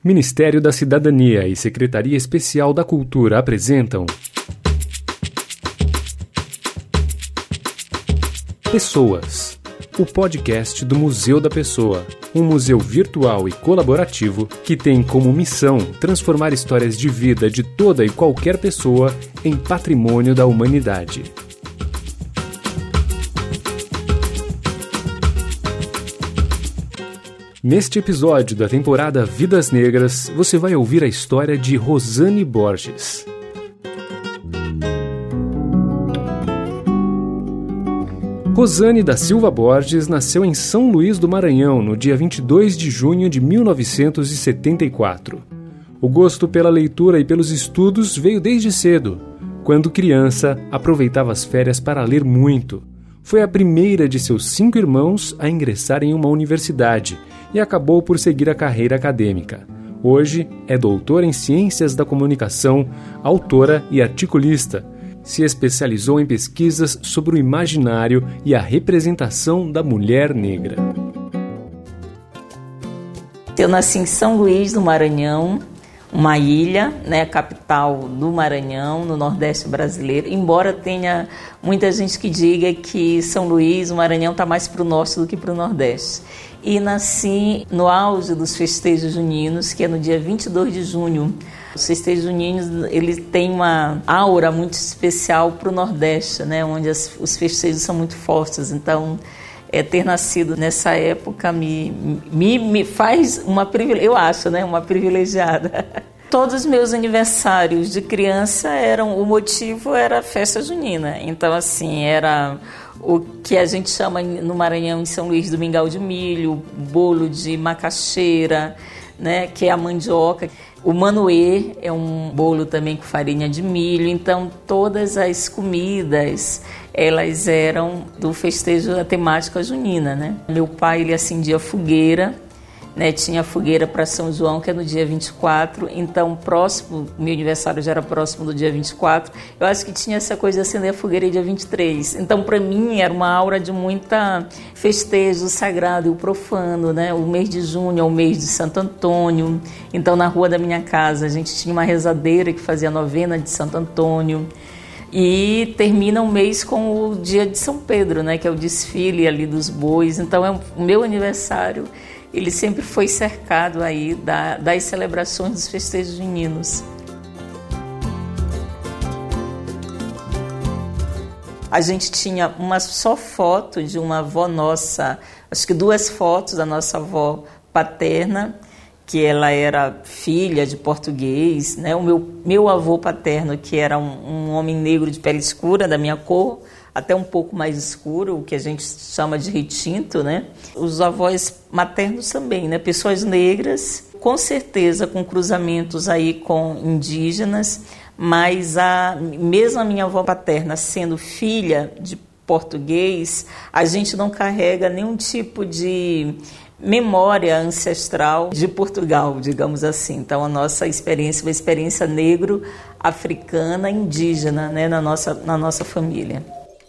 Ministério da Cidadania e Secretaria Especial da Cultura apresentam Pessoas, o podcast do Museu da Pessoa, um museu virtual e colaborativo que tem como missão transformar histórias de vida de toda e qualquer pessoa em patrimônio da humanidade. Neste episódio da temporada Vidas Negras, você vai ouvir a história de Rosane Borges. Rosane da Silva Borges nasceu em São Luís do Maranhão no dia 22 de junho de 1974. O gosto pela leitura e pelos estudos veio desde cedo. Quando criança, aproveitava as férias para ler muito. Foi a primeira de seus 5 irmãos a ingressar em uma universidade e acabou por seguir a carreira acadêmica. Hoje é doutora em Ciências da Comunicação, autora e articulista. Se especializou em pesquisas sobre o imaginário e a representação da mulher negra. Eu nasci em São Luís do Maranhão, uma ilha, capital do Maranhão, no Nordeste brasileiro, embora tenha muita gente que diga que São Luís, o Maranhão, está mais para o Norte do que para o Nordeste. E nasci no auge dos festejos juninos, que é no dia 22 de junho. Os festejos juninos, eles têm uma aura muito especial para o Nordeste, onde os festejos são muito fortes. Então, ter nascido nessa época me faz eu acho, uma privilegiada. Todos os meus aniversários de criança o motivo era a festa junina. Então, assim, era o que a gente chama no Maranhão, em São Luís, do mingau de milho, bolo de macaxeira, que é a mandioca. O manoê é um bolo também com farinha de milho. Então, todas as comidas, elas eram do festejo da temática junina, Meu pai, ele acendia fogueira, tinha fogueira para São João, que é no dia 24, então meu aniversário já era próximo do dia 24, eu acho que tinha essa coisa de acender a fogueira dia 23, então para mim era uma aura de muita festejo, o sagrado e o profano, O mês de junho é o mês de Santo Antônio, então na rua da minha casa a gente tinha uma rezadeira que fazia a novena de Santo Antônio, e termina o mês com o dia de São Pedro, que é o desfile ali dos bois, então o meu aniversário ele sempre foi cercado aí das celebrações dos festejos juninos. A gente tinha uma só foto de uma avó nossa, acho que 2 fotos da nossa avó paterna, que ela era filha de português, O meu avô paterno, que era um homem negro de pele escura, da minha cor, até um pouco mais escuro, o que a gente chama de retinto, Os avós maternos também, Pessoas negras, com certeza com cruzamentos aí com indígenas, mas mesmo a minha avó paterna sendo filha de português, a gente não carrega nenhum tipo de memória ancestral de Portugal, digamos assim. Então a nossa experiência é uma experiência negro-africana, indígena, na nossa família.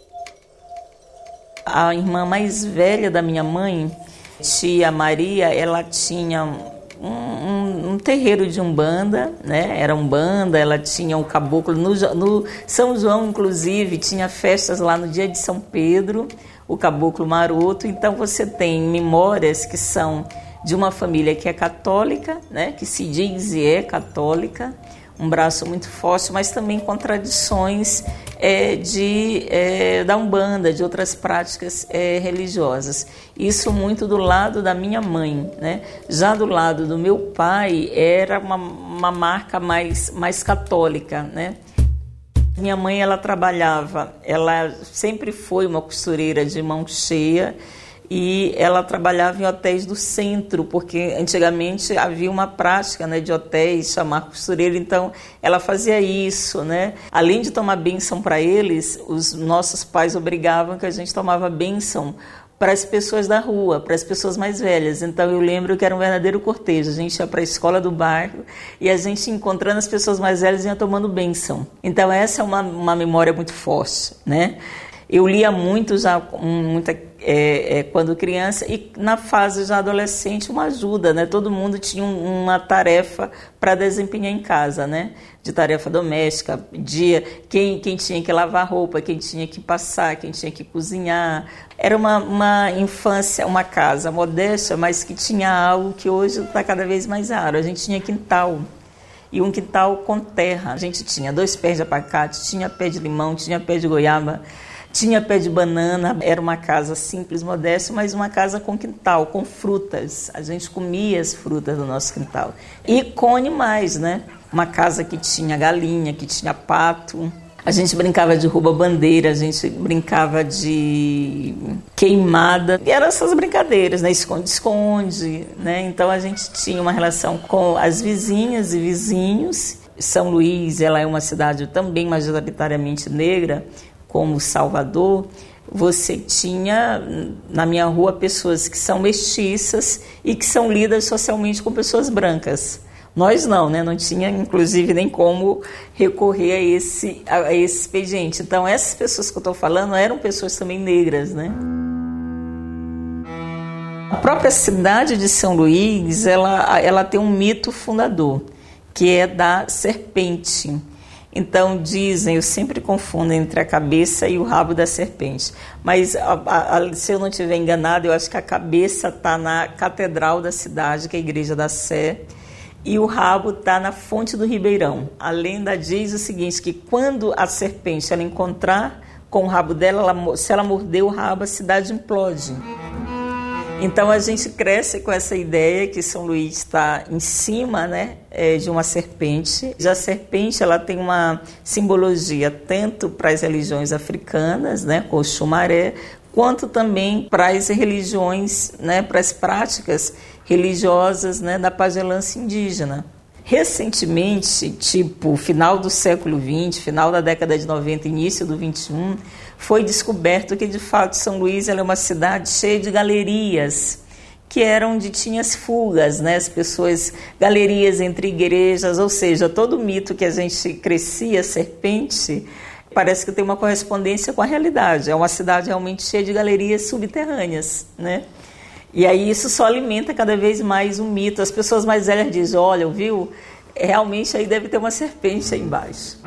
A irmã mais velha da minha mãe, tia Maria, ela tinha um terreiro de umbanda, Era umbanda, ela tinha um caboclo. No São João, inclusive, tinha festas lá no dia de São Pedro, o caboclo maroto. Então você tem memórias que são de uma família que é católica, que se diz e é católica, um braço muito forte, mas também com tradições da Umbanda, de outras práticas religiosas. Isso muito do lado da minha mãe, Já do lado do meu pai, era uma marca mais católica, Minha mãe, ela sempre foi uma costureira de mão cheia, e ela trabalhava em hotéis do centro, porque antigamente havia uma prática de hotéis, chamar costureiro, então ela fazia isso. Além de tomar bênção para eles, os nossos pais obrigavam que a gente tomava bênção para as pessoas da rua, para as pessoas mais velhas. Então eu lembro que era um verdadeiro cortejo. A gente ia para a escola do bairro e a gente, encontrando as pessoas mais velhas, ia tomando bênção. Então essa é uma memória muito forte, né? Eu lia muito, já com muita quando criança, e na fase já adolescente uma ajuda, né? Todo mundo tinha uma tarefa para desempenhar em casa, né? De tarefa doméstica, quem tinha que lavar roupa, quem tinha que passar, quem tinha que cozinhar. Era uma infância, uma casa modesta, mas que tinha algo que hoje está cada vez mais raro. A gente tinha quintal, e um quintal com terra. A gente tinha 2 pés de abacate, tinha pé de limão, tinha pé de goiaba, tinha pé de banana. Era uma casa simples, modesta, mas uma casa com quintal, com frutas. A gente comia as frutas do nosso quintal. E com animais, né? Uma casa que tinha galinha, que tinha pato. A gente brincava de rouba-bandeira, a gente brincava de queimada. E eram essas brincadeiras, né? Esconde-esconde, né? Então a gente tinha uma relação com as vizinhas e vizinhos. São Luís, ela é uma cidade também majoritariamente negra, como Salvador. Você tinha na minha rua pessoas que são mestiças e que são lidas socialmente com pessoas brancas. Nós não, né? Não tinha, inclusive, nem como recorrer a esse expediente. Então, essas pessoas que eu estou falando eram pessoas também negras, né? A própria cidade de São Luís, ela tem um mito fundador, que é da serpente. Então, dizem, eu sempre confundo entre a cabeça e o rabo da serpente. Mas, se eu não estiver enganado, eu acho que a cabeça está na catedral da cidade, que é a Igreja da Sé, e o rabo está na fonte do Ribeirão. A lenda diz o seguinte, que quando a serpente ela encontrar com o rabo dela, se ela morder o rabo, a cidade implode. Então a gente cresce com essa ideia que São Luís está em cima, né, de uma serpente. Já a serpente ela tem uma simbologia tanto para as religiões africanas, né, com o Xumaré, quanto também para as religiões, né, para as práticas religiosas, né, da pagelância indígena. Recentemente, tipo final do século XX, final da década de 90, início do 21, foi descoberto que, de fato, São Luís ela é uma cidade cheia de galerias, que eram onde tinha as fugas, né, as pessoas, galerias entre igrejas, ou seja, todo o mito que a gente crescia, serpente, parece que tem uma correspondência com a realidade. É uma cidade realmente cheia de galerias subterrâneas, né? E aí isso só alimenta cada vez mais um mito. As pessoas mais velhas dizem, olha, viu? Realmente aí deve ter uma serpente aí embaixo.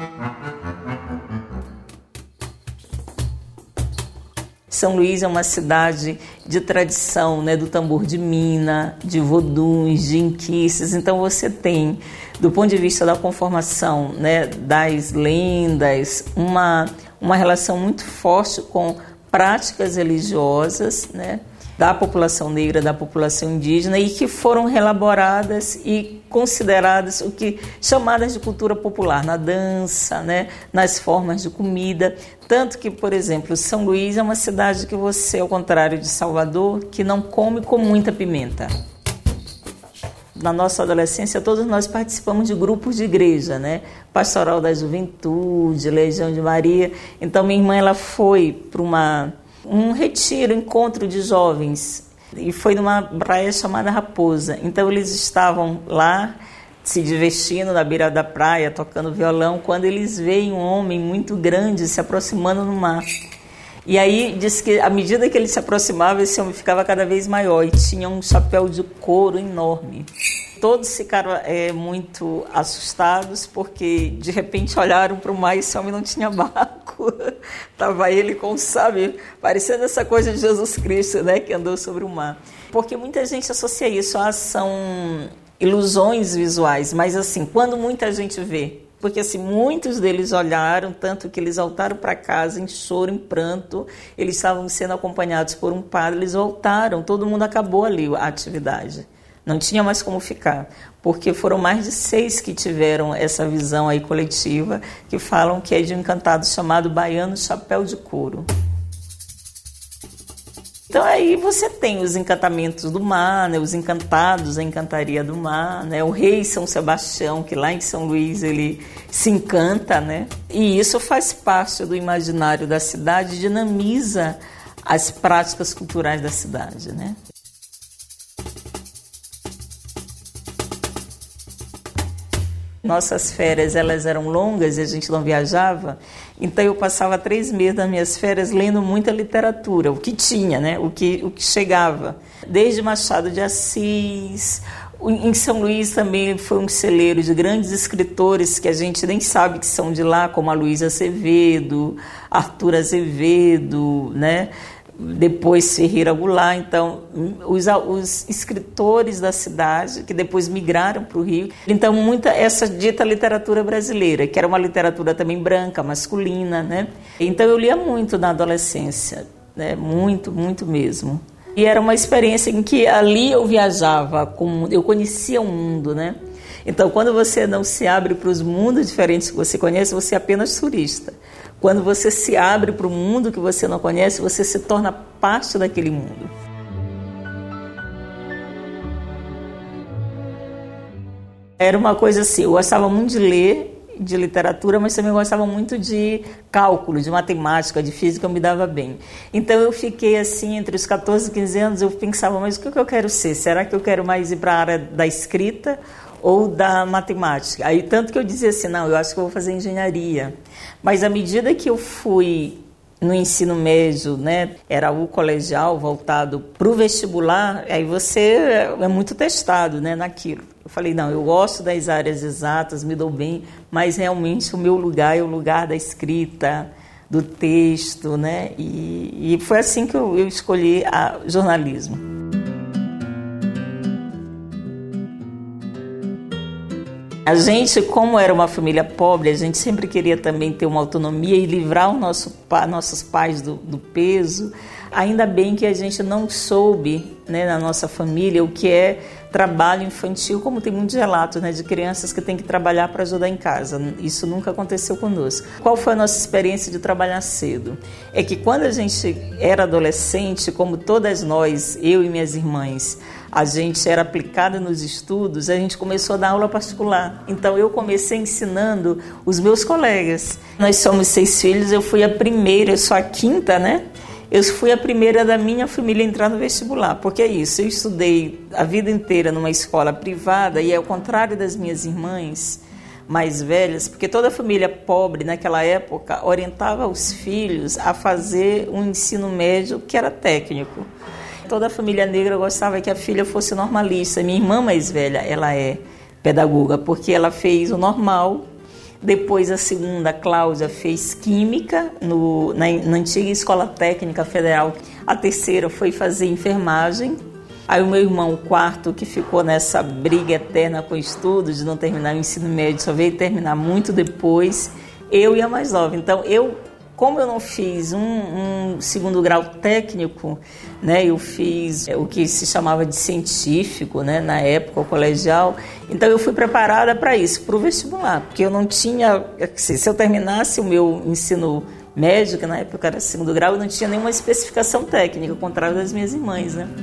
São Luís é uma cidade de tradição, né, do tambor de mina, de voduns, de inquices. Então você tem, do ponto de vista da conformação, né, das lendas, uma relação muito forte com práticas religiosas, né, da população negra, da população indígena, e que foram reelaboradas e consideradas chamadas de cultura popular, na dança, né, nas formas de comida. Tanto que, por exemplo, São Luís é uma cidade que você, ao contrário de Salvador, que não come com muita pimenta. Na nossa adolescência, todos nós participamos de grupos de igreja, né? Pastoral da Juventude, Legião de Maria. Então, minha irmã ela foi para um retiro, encontro de jovens, e foi numa praia chamada Raposa. Então eles estavam lá se divertindo na beira da praia, tocando violão, quando eles veem um homem muito grande se aproximando no mar. E aí diz que à medida que ele se aproximava, esse homem ficava cada vez maior e tinha um chapéu de couro enorme. Todos ficaram muito assustados, porque de repente olharam para o mar e esse homem não tinha barco. Estava ele com, sabe, parecendo essa coisa de Jesus Cristo, né, que andou sobre o mar. Porque muita gente associa isso a são ilusões visuais, mas assim, quando muita gente vê, porque assim, muitos deles olharam, tanto que eles voltaram para casa em choro, em pranto, eles estavam sendo acompanhados por um padre, eles voltaram, todo mundo acabou ali a atividade. Não tinha mais como ficar, porque foram mais de 6 que tiveram essa visão aí coletiva, que falam que é de um encantado chamado Baiano Chapéu de Couro. Então aí você tem os encantamentos do mar, né, os encantados, a encantaria do mar, né, o rei São Sebastião, que lá em São Luís ele se encanta, né, e isso faz parte do imaginário da cidade, dinamiza as práticas culturais da cidade, né. Nossas férias, elas eram longas e a gente não viajava, então eu passava 3 meses das minhas férias lendo muita literatura, o que tinha, né? o que chegava. Desde Machado de Assis, em São Luís também foi um celeiro de grandes escritores que a gente nem sabe que são de lá, como a Luísa Azevedo, Arthur Azevedo, né? Depois Ferreira Goulart. Então, os escritores da cidade, que depois migraram para o Rio. Então, muita essa dita literatura brasileira, que era uma literatura também branca, masculina, né? Então, eu lia muito na adolescência, né? Muito, muito mesmo. E era uma experiência em que ali eu viajava, eu conhecia o mundo, né? Então, quando você não se abre para os mundos diferentes que você conhece, você é apenas turista. Quando você se abre para o mundo que você não conhece, você se torna parte daquele mundo. Era uma coisa assim, eu gostava muito de ler, de literatura, mas também gostava muito de cálculo, de matemática, de física, eu me dava bem. Então eu fiquei assim, entre os 14 e 15 anos, eu pensava, mas o que eu quero ser? Será que eu quero mais ir para a área da escrita ou da matemática? Aí tanto que eu dizia assim, não, eu acho que eu vou fazer engenharia. Mas à medida que eu fui no ensino médio, né, era o colegial voltado para o vestibular, aí você é muito testado, né, naquilo. Eu falei, não, eu gosto das áreas exatas, me dou bem, mas realmente o meu lugar é o lugar da escrita, do texto, né, e foi assim que eu escolhi jornalismo. A gente, como era uma família pobre, a gente sempre queria também ter uma autonomia e livrar nossos pais do peso. Ainda bem que a gente não soube, né, na nossa família, o que é trabalho infantil, como tem muitos relatos, né, de crianças que têm que trabalhar para ajudar em casa. Isso nunca aconteceu conosco. Qual foi a nossa experiência de trabalhar cedo? É que quando a gente era adolescente, como todas nós, eu e minhas irmãs, a gente era aplicada nos estudos, a gente começou a dar aula particular. Então, eu comecei ensinando os meus colegas. Nós somos 6 filhos, eu fui a primeira, eu sou a quinta, né? Eu fui a primeira da minha família a entrar no vestibular, porque é isso, eu estudei a vida inteira numa escola privada e ao contrário das minhas irmãs mais velhas, porque toda família pobre naquela época orientava os filhos a fazer um ensino médio que era técnico. Toda a família negra gostava que a filha fosse normalista. Minha irmã mais velha, ela é pedagoga, porque ela fez o normal. Depois a segunda, Cláudia, fez química na antiga Escola Técnica Federal. A terceira foi fazer enfermagem. Aí o meu irmão, o quarto, que ficou nessa briga eterna com o estudo, de não terminar o ensino médio, só veio terminar muito depois. Eu e a mais nova. Então, como eu não fiz um segundo grau técnico, né, eu fiz o que se chamava de científico, né, na época, o colegial, então eu fui preparada para isso, para o vestibular, porque eu não tinha, se eu terminasse o meu ensino médio, que na época era segundo grau, eu não tinha nenhuma especificação técnica, ao contrário das minhas irmãs, né.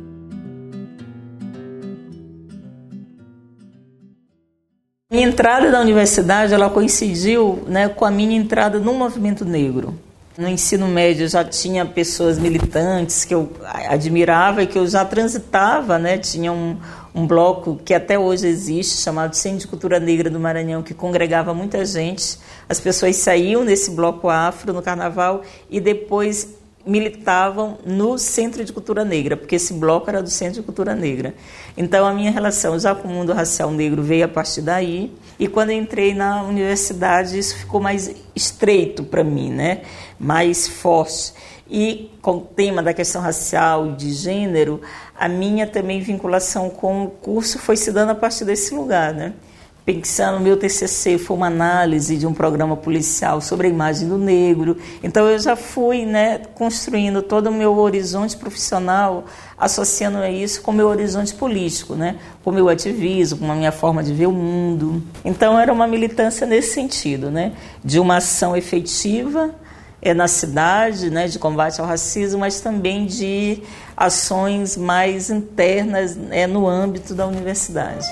Minha entrada na universidade, ela coincidiu, né, com a minha entrada no movimento negro. No ensino médio já tinha pessoas militantes que eu admirava e que eu já transitava, né? Tinha um bloco que até hoje existe, chamado Centro de Cultura Negra do Maranhão, que congregava muita gente. As pessoas saíam nesse bloco afro no carnaval e depois militavam no Centro de Cultura Negra, porque esse bloco era do Centro de Cultura Negra. Então, a minha relação já com o mundo racial negro veio a partir daí, e quando eu entrei na universidade, isso ficou mais estreito para mim, né? Mais forte. E com o tema da questão racial e de gênero, a minha também vinculação com o curso foi se dando a partir desse lugar, né? Pensando, meu TCC foi uma análise de um programa policial sobre a imagem do negro. Então, eu já fui, né, construindo todo o meu horizonte profissional, associando a isso com o meu horizonte político, né, com o meu ativismo, com a minha forma de ver o mundo. Então, era uma militância nesse sentido, né, de uma ação efetiva na cidade, né, de combate ao racismo, mas também de ações mais internas no âmbito da universidade.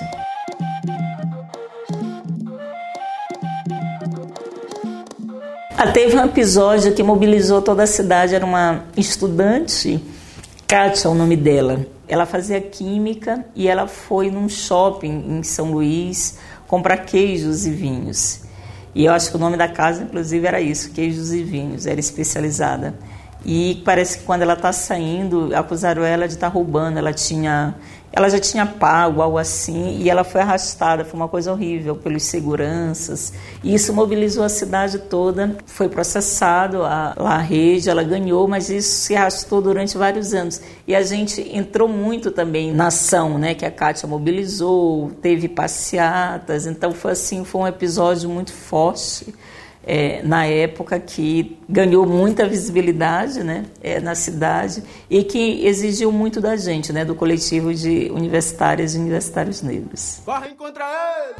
Teve um episódio que mobilizou toda a cidade, era uma estudante, Kátia, o nome dela, Ela fazia química e ela foi num shopping em São Luís comprar queijos e vinhos. E eu acho que o nome da casa, inclusive, era isso, Queijos e Vinhos, era especializada. E parece que quando ela está saindo, acusaram ela de estar roubando, ela já tinha pago, algo assim, e ela foi arrastada, foi uma coisa horrível pelos seguranças. E isso mobilizou a cidade toda, foi processado a rede, ela ganhou, mas isso se arrastou durante vários anos. E a gente entrou muito também na ação, né, que a Kátia mobilizou, teve passeatas, então foi um episódio muito forte. Na época, que ganhou muita visibilidade, né, na cidade e que exigiu muito da gente, né, do coletivo de universitárias e universitários negros. Correm contra ele!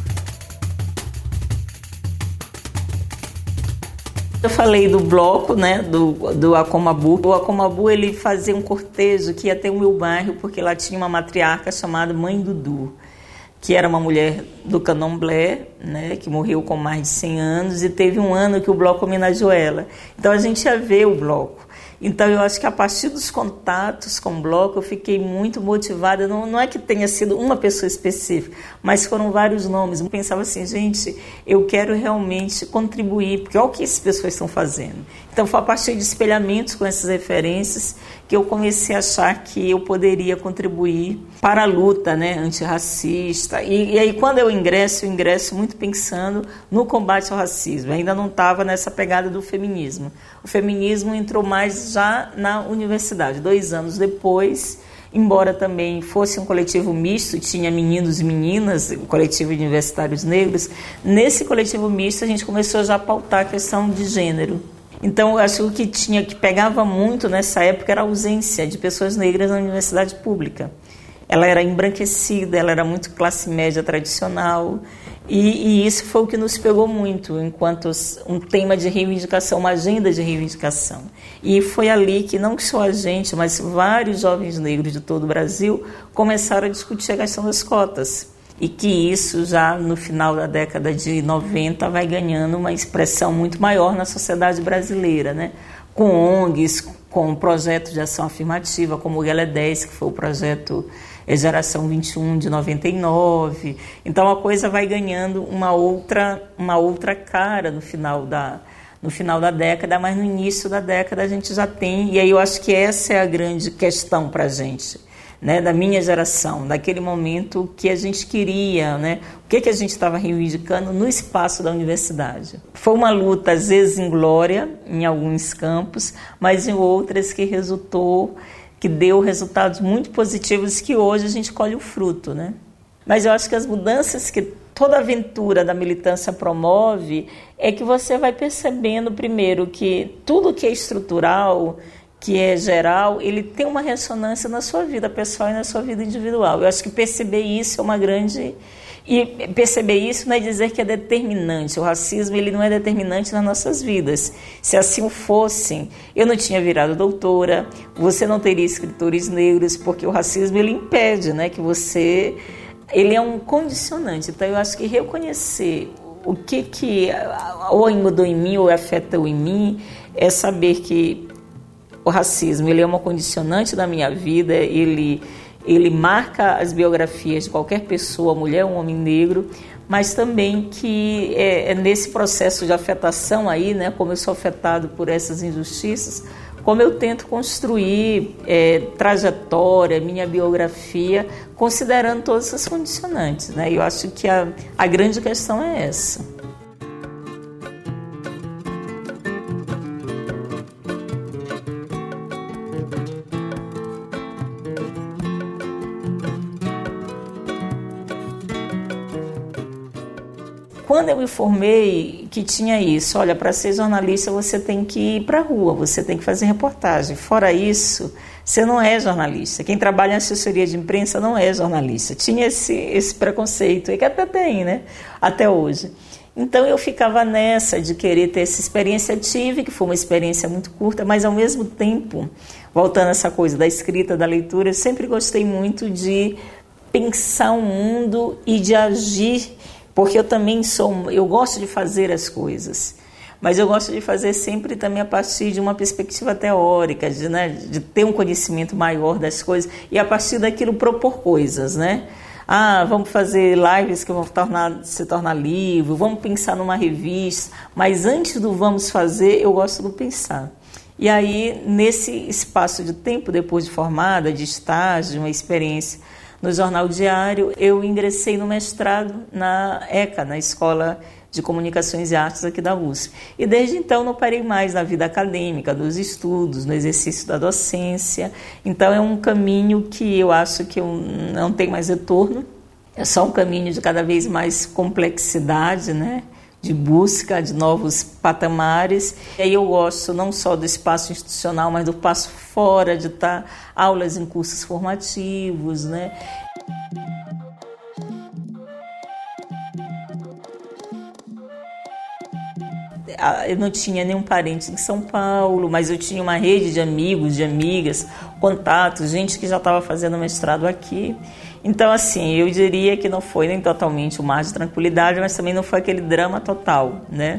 Eu falei do bloco, né, do Acomabu. O Acomabu, ele fazia um cortejo que ia até o meu bairro, porque lá tinha uma matriarca chamada Mãe Dudu, que era uma mulher do Candomblé, né, que morreu com mais de 100 anos, e teve um ano que o bloco homenageou ela. Então a gente ia ver o bloco. Então eu acho que a partir dos contatos com o bloco eu fiquei muito motivada. Não é que tenha sido uma pessoa específica, mas foram vários nomes. Eu pensava assim, gente, eu quero realmente contribuir, porque olha o que essas pessoas estão fazendo. Então foi a partir de espelhamentos com essas referências que eu comecei a achar que eu poderia contribuir para a luta, né, antirracista. E aí quando eu ingresso muito pensando no combate ao racismo. Eu ainda não estava nessa pegada do feminismo. O feminismo entrou mais já na universidade. 2 anos depois, embora também fosse um coletivo misto, tinha meninos e meninas, o coletivo de universitários negros, nesse coletivo misto a gente começou já a pautar a questão de gênero. Então, eu acho que pegava muito nessa época era a ausência de pessoas negras na universidade pública. Ela era embranquecida, ela era muito classe média tradicional, e isso foi o que nos pegou muito, enquanto um tema de reivindicação, uma agenda de reivindicação. E foi ali que não só a gente, mas vários jovens negros de todo o Brasil começaram a discutir a questão das cotas. E que isso já no final da década de 90 vai ganhando uma expressão muito maior na sociedade brasileira, né? Com ONGs, com projetos de ação afirmativa, como o Guelé 10, que foi o projeto Geração 21 de 99. Então a coisa vai ganhando uma outra cara no final da década, mas no início da década a gente já tem, e aí eu acho que essa é a grande questão para a gente, né, da minha geração, daquele momento que a gente queria, né, o que a gente estava reivindicando no espaço da universidade. Foi uma luta, às vezes inglória, em alguns campos, mas em outras que deu resultados muito positivos que hoje a gente colhe o fruto, né? Mas eu acho que as mudanças que toda aventura da militância promove é que você vai percebendo, primeiro, que tudo que é estrutural, que é geral, ele tem uma ressonância na sua vida pessoal e na sua vida individual. Eu acho que perceber isso é uma grande... E perceber isso não é dizer que é determinante. O racismo, ele não é determinante nas nossas vidas. Se assim fosse, eu não tinha virado doutora, você não teria escritores negros, porque o racismo, ele impede, né, que você... Ele é um condicionante. Então, eu acho que reconhecer o que ou mudou em mim ou afetou em mim é saber que o racismo, ele é uma condicionante da minha vida, ele marca as biografias de qualquer pessoa, mulher ou homem negro, mas também que é nesse processo de afetação aí, né, como eu sou afetado por essas injustiças, como eu tento construir trajetória, minha biografia, considerando todas essas condicionantes, né? Eu acho que a grande questão é essa. Quando eu me formei, que tinha isso, olha, para ser jornalista você tem que ir para a rua, você tem que fazer reportagem. Fora isso, você não é jornalista. Quem trabalha em assessoria de imprensa não é jornalista. Tinha esse preconceito, e que até tem, né? Até hoje. Então eu ficava nessa de querer ter essa experiência, tive, que foi uma experiência muito curta, mas ao mesmo tempo, voltando a essa coisa da escrita, da leitura, eu sempre gostei muito de pensar o mundo e de agir, porque eu também eu gosto de fazer as coisas, mas eu gosto de fazer sempre também a partir de uma perspectiva teórica, de ter um conhecimento maior das coisas e a partir daquilo propor coisas, né? Vamos fazer lives que vão se tornar livro, vamos pensar numa revista, mas antes do vamos fazer, eu gosto do pensar. E aí, nesse espaço de tempo, depois de formada, de estágio, uma experiência no Jornal Diário, eu ingressei no mestrado na ECA, na Escola de Comunicações e Artes aqui da USP. E desde então não parei mais na vida acadêmica, dos estudos, no exercício da docência. Então é um caminho que eu acho que eu não tenho mais retorno. É só um caminho de cada vez mais complexidade, né? De busca de novos patamares. E aí eu gosto não só do espaço institucional, mas do espaço fora, de dar aulas em cursos formativos, né? Eu não tinha nenhum parente em São Paulo, mas eu tinha uma rede de amigos, de amigas, contatos, gente que já estava fazendo mestrado aqui. Então, assim, eu diria que não foi nem totalmente um mar de tranquilidade, mas também não foi aquele drama total, né?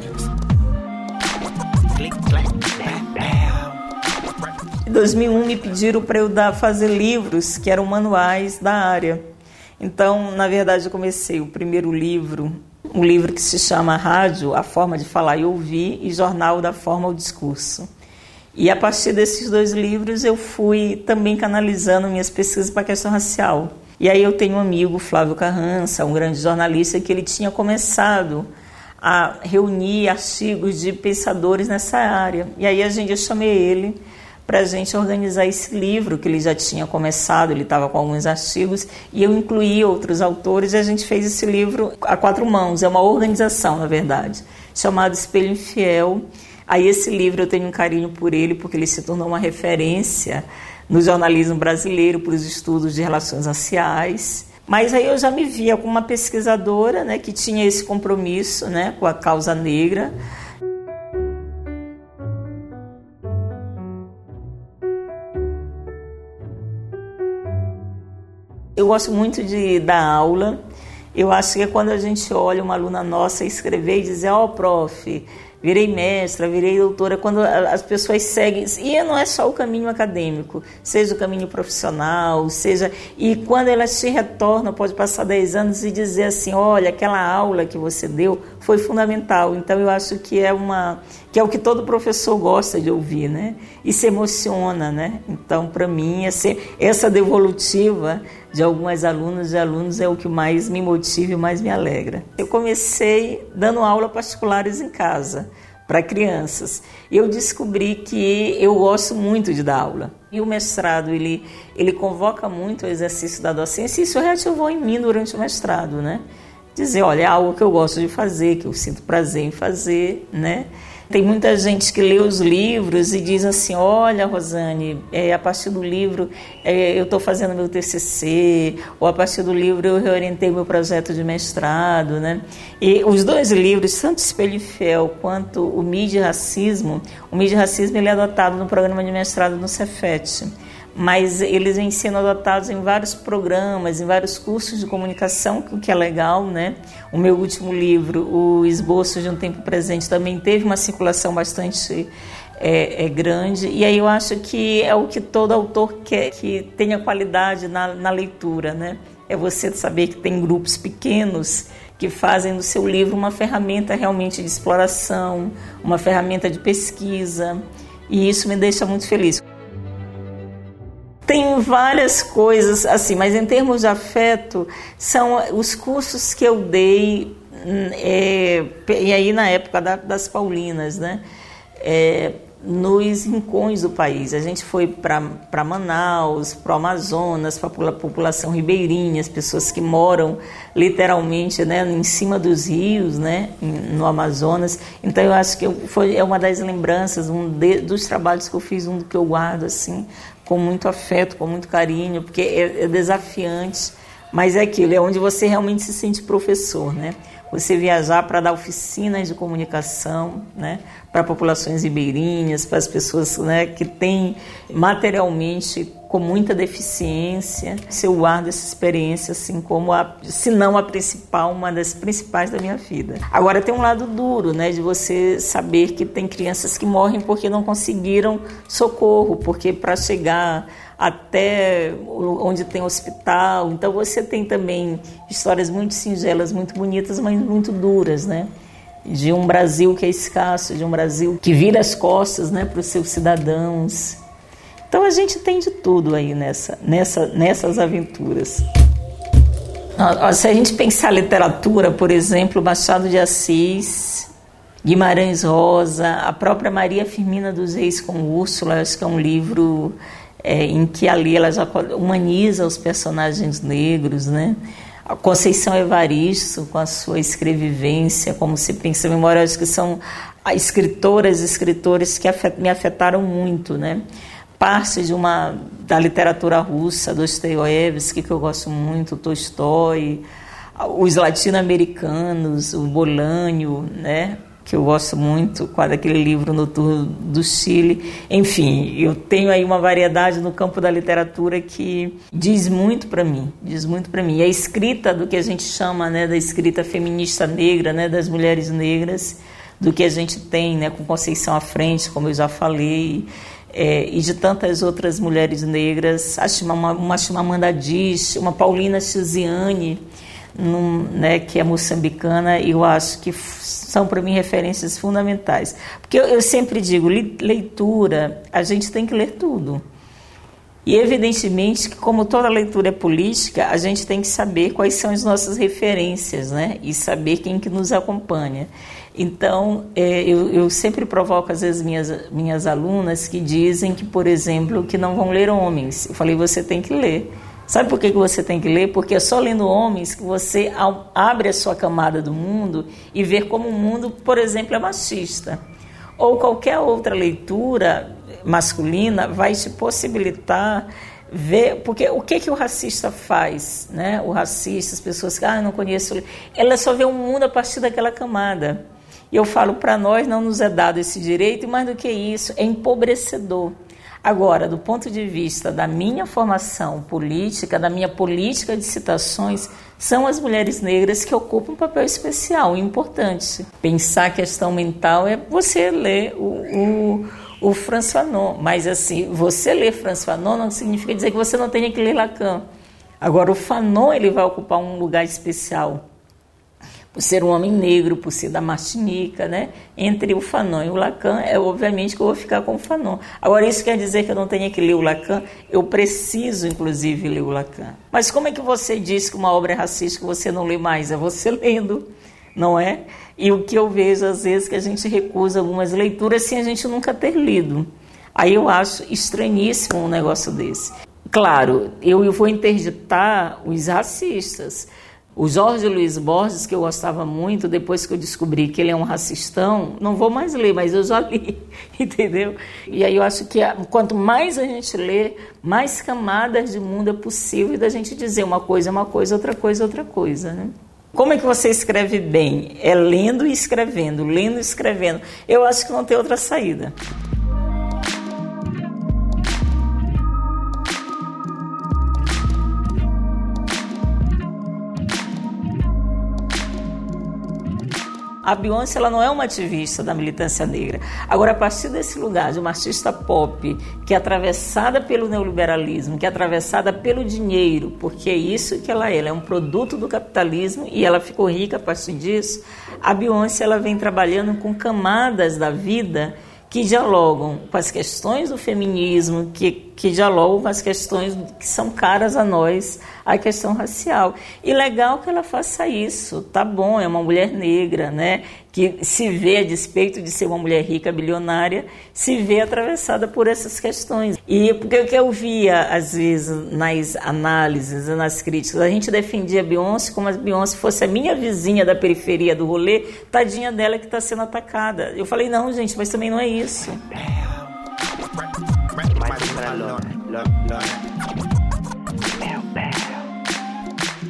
Em 2001 me pediram para eu fazer livros que eram manuais da área. Então, na verdade, eu comecei o primeiro livro, um livro que se chama Rádio, a Forma de Falar e Ouvir, e Jornal da Forma ao Discurso. E a partir desses dois livros eu fui também canalizando minhas pesquisas para a questão racial. E aí eu tenho um amigo, Flávio Carrança, um grande jornalista, que ele tinha começado a reunir artigos de pensadores nessa área. E aí eu chamei ele para a gente organizar esse livro que ele já tinha começado, ele estava com alguns artigos, e eu incluí outros autores, e a gente fez esse livro a 4 mãos, é uma organização, na verdade, chamado Espelho Infiel. Aí esse livro eu tenho um carinho por ele, porque ele se tornou uma referência no jornalismo brasileiro, para os estudos de relações raciais. Mas aí eu já me via como uma pesquisadora, né, que tinha esse compromisso, né, com a causa negra. Eu gosto muito de dar aula. Eu acho que é quando a gente olha uma aluna nossa escrever e dizer, prof, virei mestra, virei doutora, quando as pessoas seguem, e não é só o caminho acadêmico, seja o caminho profissional, e quando elas te retornam, pode passar 10 anos e dizer assim, olha, aquela aula que você deu foi fundamental. Então eu acho que é o que todo professor gosta de ouvir, né? E se emociona, né? Então, para mim, essa devolutiva de algumas alunas e alunos é o que mais me motiva e mais me alegra. Eu comecei dando aula particulares em casa, para crianças. Eu descobri que eu gosto muito de dar aula. E o mestrado, ele convoca muito o exercício da docência, e isso reativou em mim durante o mestrado, né? Dizer, olha, é algo que eu gosto de fazer, que eu sinto prazer em fazer, né? Tem muita gente que lê os livros e diz assim, olha, Rosane, a partir do livro eu estou fazendo meu TCC, ou a partir do livro eu reorientei meu projeto de mestrado, né? E os dois livros, tanto Espelho Infiel quanto o Mídia e Racismo, ele é adotado no programa de mestrado no Cefet, mas eles vêm sendo adotados em vários programas, em vários cursos de comunicação, o que é legal, né? O meu último livro, o Esboço de um Tempo Presente, também teve uma circulação bastante grande, e aí eu acho que é o que todo autor quer, que tenha qualidade na leitura, né? É você saber que tem grupos pequenos que fazem do seu livro uma ferramenta realmente de exploração, uma ferramenta de pesquisa, e isso me deixa muito feliz. Tem várias coisas, assim, mas em termos de afeto, são os cursos que eu dei, e aí na época das Paulinas, né? Nos rincões do país. A gente foi para Manaus, para o Amazonas, para a população ribeirinha, as pessoas que moram literalmente, né, em cima dos rios, né, no Amazonas. Então eu acho que é uma das lembranças, dos trabalhos que eu fiz, um que eu guardo assim, com muito afeto, com muito carinho, porque é desafiante, Mas é aquilo, é onde você realmente se sente professor, né? Você viajar para dar oficinas de comunicação, né, para populações ribeirinhas, para as pessoas, né, que têm materialmente com muita deficiência. Eu guardo essa experiência assim como, se não a principal, uma das principais da minha vida. Agora tem um lado duro, né, de você saber que tem crianças que morrem porque não conseguiram socorro, porque para chegar até onde tem hospital. Então você tem também histórias muito singelas, muito bonitas, mas muito duras, né? De um Brasil que é escasso, de um Brasil que vira as costas, né, para os seus cidadãos. Então a gente tem de tudo aí nessas aventuras. Se a gente pensar literatura, por exemplo, Machado de Assis, Guimarães Rosa, a própria Maria Firmina dos Reis com Úrsula, acho que é um livro em que ali ela já humaniza os personagens negros, né? A Conceição Evaristo, com a sua escrevivência, como se pensa em memória, acho que são escritoras e escritores que me afetaram muito, né? Parte da literatura russa, Dostoiévski, que eu gosto muito, Tolstói, os latino-americanos, o Bolanho, né? Que eu gosto muito, com aquele livro Noturno do Chile. Enfim, eu tenho aí uma variedade no campo da literatura que diz muito para mim, E a escrita do que a gente chama, né, da escrita feminista negra, né, das mulheres negras, do que a gente tem, né, com Conceição à frente, como eu já falei, e de tantas outras mulheres negras, uma Chimamanda Adichie, uma Paulina Chiziane, né, que é moçambicana, e eu acho que são para mim referências fundamentais. Porque eu sempre digo, leitura, a gente tem que ler tudo. E evidentemente que como toda leitura é política, a gente tem que saber quais são as nossas referências, né, e saber quem que nos acompanha. Então, eu sempre provoco às vezes minhas alunas que dizem que, por exemplo, que não vão ler homens. Eu falei, você tem que ler. Sabe por que você tem que ler? Porque é só lendo homens que você abre a sua camada do mundo e vê como o mundo, por exemplo, é machista. Ou qualquer outra leitura masculina vai te possibilitar ver... Porque o que o racista faz, né? O racista, as pessoas que, não conheço... Ela só vê o mundo a partir daquela camada. E eu falo, para nós não nos é dado esse direito, e mais do que isso, é empobrecedor. Agora, do ponto de vista da minha formação política, da minha política de citações, são as mulheres negras que ocupam um papel especial e importante. Pensar a questão mental é você ler o Frantz Fanon, mas assim, você ler Frantz Fanon não significa dizer que você não tenha que ler Lacan. Agora, o Fanon ele vai ocupar um lugar especial, por ser um homem negro, por ser da Martinica, né? Entre o Fanon e o Lacan, obviamente que eu vou ficar com o Fanon. Agora, isso quer dizer que eu não tenha que ler o Lacan? Eu preciso, inclusive, ler o Lacan. Mas como é que você diz que uma obra é racista que você não lê mais? É você lendo, não é? E o que eu vejo, às vezes, que a gente recusa algumas leituras sem a gente nunca ter lido. Aí eu acho estranhíssimo um negócio desse. Claro, eu vou interditar os racistas. O Jorge Luiz Borges, que eu gostava muito, depois que eu descobri que ele é um racistão, não vou mais ler, mas eu já li, entendeu? E aí eu acho que quanto mais a gente lê, mais camadas de mundo é possível da gente dizer uma coisa é uma coisa, outra coisa é outra coisa, né? Como é que você escreve bem? É lendo e escrevendo, lendo e escrevendo. Eu acho que não tem outra saída. A Beyoncé ela não é uma ativista da militância negra. Agora, a partir desse lugar de uma artista pop que é atravessada pelo neoliberalismo, que é atravessada pelo dinheiro, porque é isso que ela é um produto do capitalismo e ela ficou rica a partir disso, a Beyoncé ela vem trabalhando com camadas da vida que dialogam com as questões do feminismo, que dialogam com as questões que são caras a nós, a questão racial. E legal que ela faça isso, tá bom, é uma mulher negra, né, que se vê, a despeito de ser uma mulher rica, bilionária, se vê atravessada por essas questões. E porque o que eu via, às vezes, nas análises, nas críticas, a gente defendia a Beyoncé como se a Beyoncé fosse a minha vizinha da periferia do rolê, tadinha dela que está sendo atacada. Eu falei, não, gente, mas também não é isso.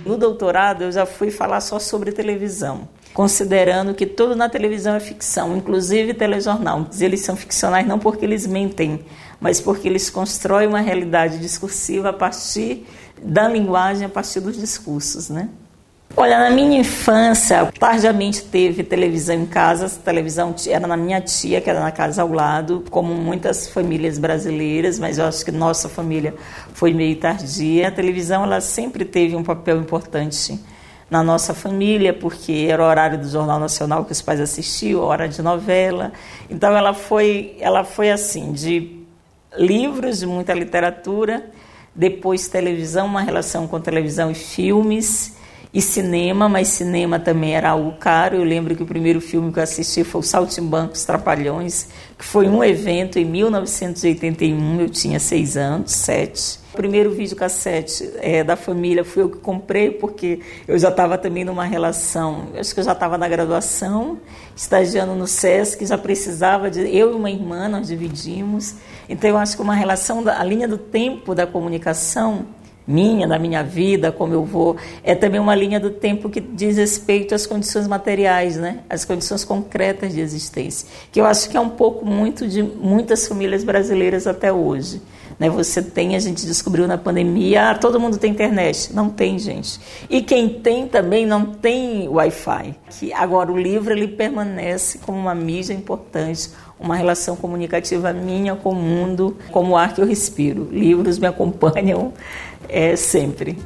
No doutorado eu já fui falar só sobre televisão, considerando que tudo na televisão é ficção, inclusive telejornal. Eles são ficcionais não porque eles mentem, mas porque eles constroem uma realidade discursiva a partir da linguagem, a partir dos discursos, né? Olha, na minha infância, tardiamente teve televisão em casa. A televisão era na minha tia, que era na casa ao lado, como muitas famílias brasileiras, mas eu acho que nossa família foi meio tardia. A televisão, ela sempre teve um papel importante na nossa família, porque era o horário do Jornal Nacional que os pais assistiam, hora de novela. Então ela foi assim, de livros, de muita literatura, depois televisão, uma relação com televisão e filmes, e cinema, mas cinema também era algo caro. Eu lembro que o primeiro filme que eu assisti foi o Saltimbancos Trapalhões, que foi um evento em 1981, eu tinha 6 anos, 7. O primeiro videocassete da família fui eu que comprei, porque eu já estava também numa relação, acho que eu já estava na graduação, estagiando no SESC, já precisava de... Eu e uma irmã, nós dividimos. Então eu acho que uma relação, a linha do tempo da comunicação, da minha vida, como eu vou, é também uma linha do tempo que diz respeito às condições materiais, né? As condições concretas de existência, que eu acho que é um pouco muito de muitas famílias brasileiras até hoje. Né? A gente descobriu na pandemia, todo mundo tem internet. Não tem, gente. E quem tem também não tem Wi-Fi. Agora, o livro ele permanece como uma mídia importante, uma relação comunicativa minha com o mundo, como o ar que eu respiro. Livros me acompanham sempre.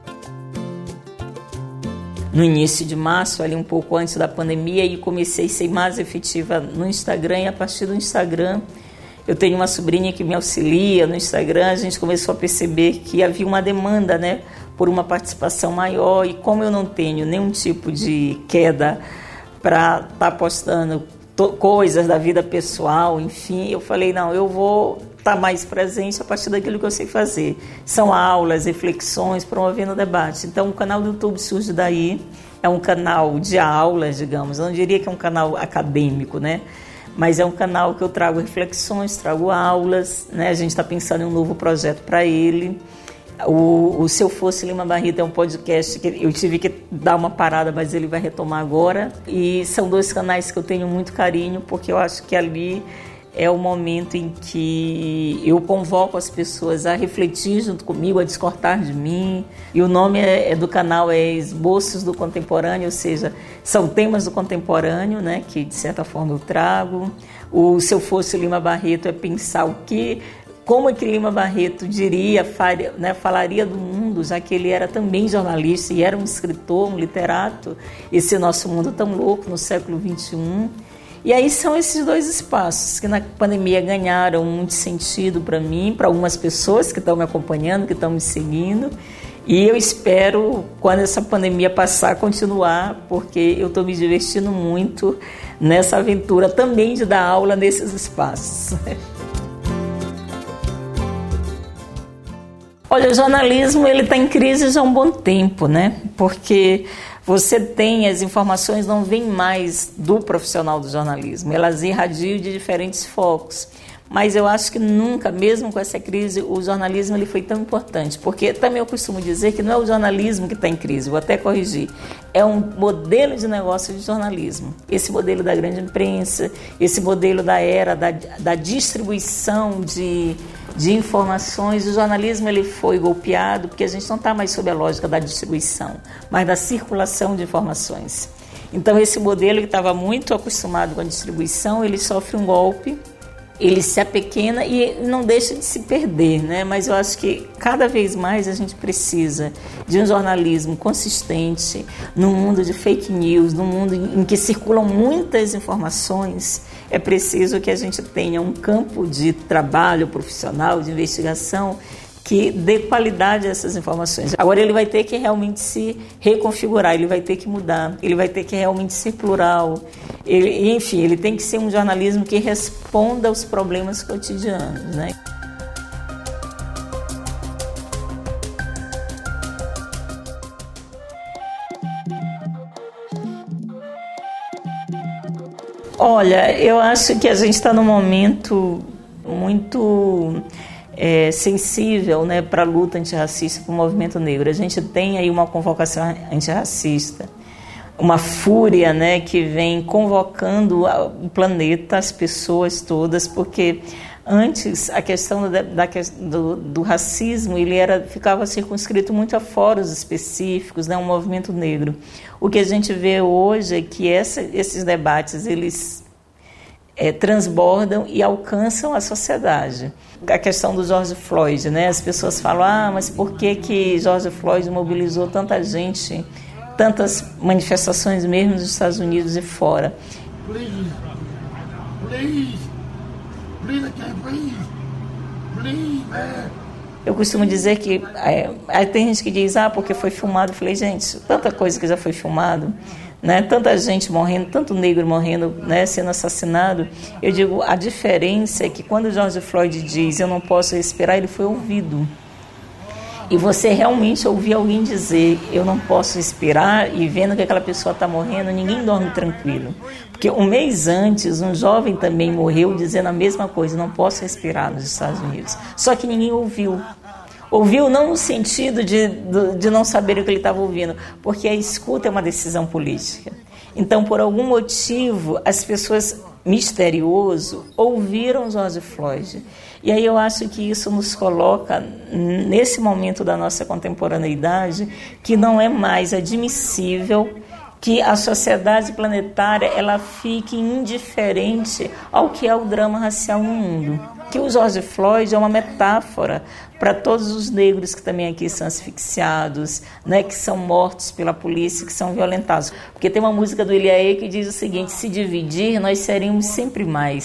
No início de março, ali um pouco antes da pandemia, e comecei a ser mais efetiva no Instagram, e a partir do Instagram, eu tenho uma sobrinha que me auxilia no Instagram, a gente começou a perceber que havia uma demanda, né, por uma participação maior, e como eu não tenho nenhum tipo de queda para estar postando coisas da vida pessoal, enfim, eu falei, não, eu vou estar mais presente a partir daquilo que eu sei fazer. São aulas, reflexões, promovendo o debate. Então, o canal do YouTube surge daí, é um canal de aulas, digamos, eu não diria que é um canal acadêmico, né? Mas é um canal que eu trago reflexões, trago aulas, né? A gente está pensando em um novo projeto para ele. O Se Eu Fosse Lima Barreto é um podcast que eu tive que dar uma parada, mas ele vai retomar agora. E são 2 canais que eu tenho muito carinho, porque eu acho que ali é o momento em que eu convoco as pessoas a refletir junto comigo, a discordar de mim. E o nome do canal é Esboços do Contemporâneo, ou seja, são temas do contemporâneo, né, que de certa forma eu trago. O Se Eu Fosse Lima Barreto é pensar como é que Lima Barreto falaria do mundo, já que ele era também jornalista e era um escritor, um literato, esse nosso mundo tão louco no século XXI. E aí são esses 2 espaços que na pandemia ganharam muito sentido para mim, para algumas pessoas que estão me acompanhando, que estão me seguindo. E eu espero, quando essa pandemia passar, continuar, porque eu estou me divertindo muito nessa aventura também de dar aula nesses espaços. Olha, o jornalismo ele está em crise já há um bom tempo, né? Porque você tem, as informações não vêm mais do profissional do jornalismo, elas irradiam de diferentes focos. Mas eu acho que nunca, mesmo com essa crise, o jornalismo ele foi tão importante, porque também eu costumo dizer que não é o jornalismo que está em crise, vou até corrigir, é um modelo de negócio de jornalismo. Esse modelo da grande imprensa, esse modelo da era da distribuição de informações, o jornalismo ele foi golpeado, porque a gente não está mais sob a lógica da distribuição, mas da circulação de informações. Então esse modelo que estava muito acostumado com a distribuição, ele sofre um golpe, ele se apequena e não deixa de se perder, né? Mas eu acho que cada vez mais a gente precisa de um jornalismo consistente num mundo de fake news, num mundo em que circulam muitas informações. É preciso que a gente tenha um campo de trabalho profissional, de investigação, que dê qualidade a essas informações. Agora ele vai ter que realmente se reconfigurar, ele vai ter que mudar, ele vai ter que realmente ser plural. Enfim, ele tem que ser um jornalismo que responda aos problemas cotidianos, né? Olha, eu acho que a gente está num momento muito sensível, né, para a luta antirracista, para o movimento negro. A gente tem aí uma convocação antirracista, uma fúria, né, que vem convocando o planeta, as pessoas todas, porque antes a questão do racismo ficava circunscrito muito a fóruns específicos, né, um movimento negro. O que a gente vê hoje é que esses debates eles transbordam e alcançam a sociedade. A questão do George Floyd, né, as pessoas falam, mas por que George Floyd mobilizou tanta gente, tantas manifestações mesmo nos Estados Unidos e fora. Please, please, please, I can't breathe. Please, man. Eu costumo dizer que tem gente que diz, porque foi filmado. Eu falei, gente, tanta coisa que já foi filmado, né? Tanta gente morrendo, tanto negro morrendo, né, sendo assassinado. Eu digo, a diferença é que quando o George Floyd diz, eu não posso respirar, ele foi ouvido. E você realmente ouvir alguém dizer, eu não posso respirar, e vendo que aquela pessoa está morrendo, ninguém dorme tranquilo. Porque um mês antes, um jovem também morreu dizendo a mesma coisa, não posso respirar nos Estados Unidos. Só que ninguém ouviu. Ouviu não no sentido de não saber o que ele estava ouvindo, porque a escuta é uma decisão política. Então, por algum motivo, as pessoas, misterioso, ouviram George Floyd. E aí eu acho que isso nos coloca, nesse momento da nossa contemporaneidade, que não é mais admissível que a sociedade planetária ela fique indiferente ao que é o drama racial no mundo. Que o George Floyd é uma metáfora para todos os negros que também aqui são asfixiados, né, que são mortos pela polícia, que são violentados. Porque tem uma música do Ilhaê que diz o seguinte, se dividir, nós seremos sempre mais.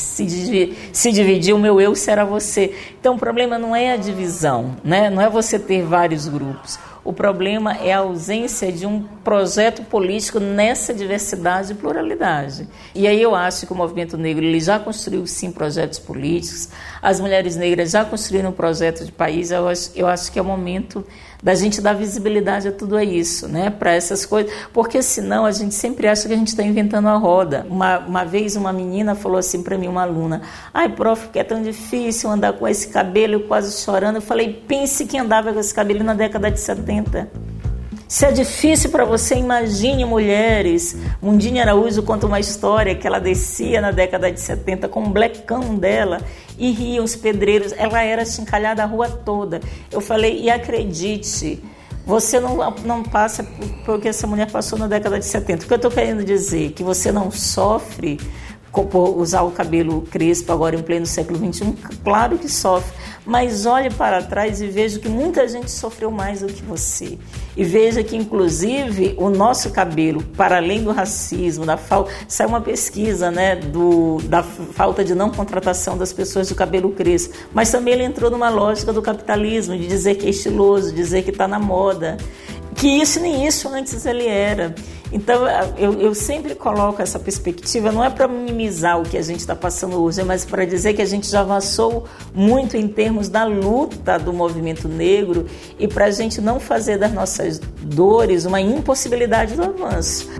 Se dividir, o meu eu será você. Então o problema não é a divisão, né? Não é você ter vários grupos. O problema é a ausência de um projeto político nessa diversidade e pluralidade. E aí eu acho que o movimento negro ele já construiu, sim, projetos políticos. As mulheres negras já construíram um projeto de país. Eu acho que é o momento da gente dar visibilidade a tudo isso, né? Para essas coisas. Porque senão a gente sempre acha que a gente está inventando a roda. Uma vez uma menina falou assim para mim, uma aluna, prof, que é tão difícil andar com esse cabelo, eu quase chorando. Eu falei, pense quem andava com esse cabelo na década de 70. Se é difícil para você, imagine mulheres. Mundinha Araújo conta uma história que ela descia na década de 70 com um blackão dela e riam os pedreiros. Ela era chincalhada a rua toda. Eu falei, e acredite, você não passa por que essa mulher passou na década de 70. O que eu estou querendo dizer? Que você não sofre por usar o cabelo crespo agora em pleno século XXI? Claro que sofre. Mas olhe para trás e veja que muita gente sofreu mais do que você. E veja que, inclusive, o nosso cabelo, para além do racismo, da falta... Saiu uma pesquisa, né, da falta de não contratação das pessoas de cabelo crespo. Mas também ele entrou numa lógica do capitalismo, de dizer que é estiloso, dizer que está na moda. Que isso nem isso antes ele era. Então, eu sempre coloco essa perspectiva, não é para minimizar o que a gente está passando hoje, mas para dizer que a gente já avançou muito em termos da luta do movimento negro e para a gente não fazer das nossas dores uma impossibilidade do avanço.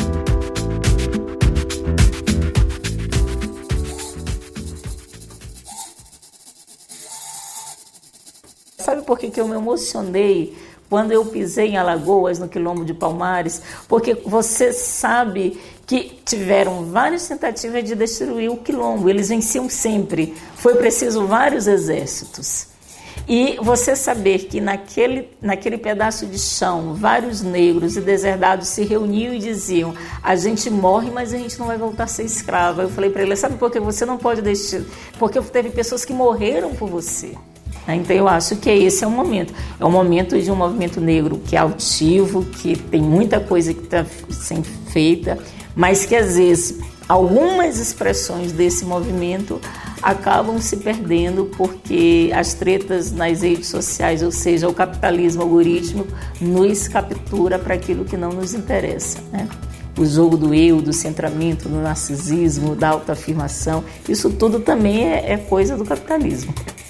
Sabe por que eu me emocionei quando eu pisei em Alagoas, no Quilombo de Palmares? Porque você sabe que tiveram várias tentativas de destruir o Quilombo, eles venciam sempre, foi preciso vários exércitos. E você saber que naquele pedaço de chão, vários negros e deserdados se reuniam e diziam, a gente morre, mas a gente não vai voltar a ser escrava. Eu falei para ele, sabe por que você não pode deixar? Porque teve pessoas que morreram por você. Então eu acho que esse é o momento. É o momento de um movimento negro que é altivo, que tem muita coisa que está sendo feita, mas que às vezes algumas expressões desse movimento acabam se perdendo porque as tretas nas redes sociais, ou seja, o capitalismo algorítmico, nos captura para aquilo que não nos interessa, né? O jogo do eu, do centramento, do narcisismo, da autoafirmação, isso tudo também é coisa do capitalismo.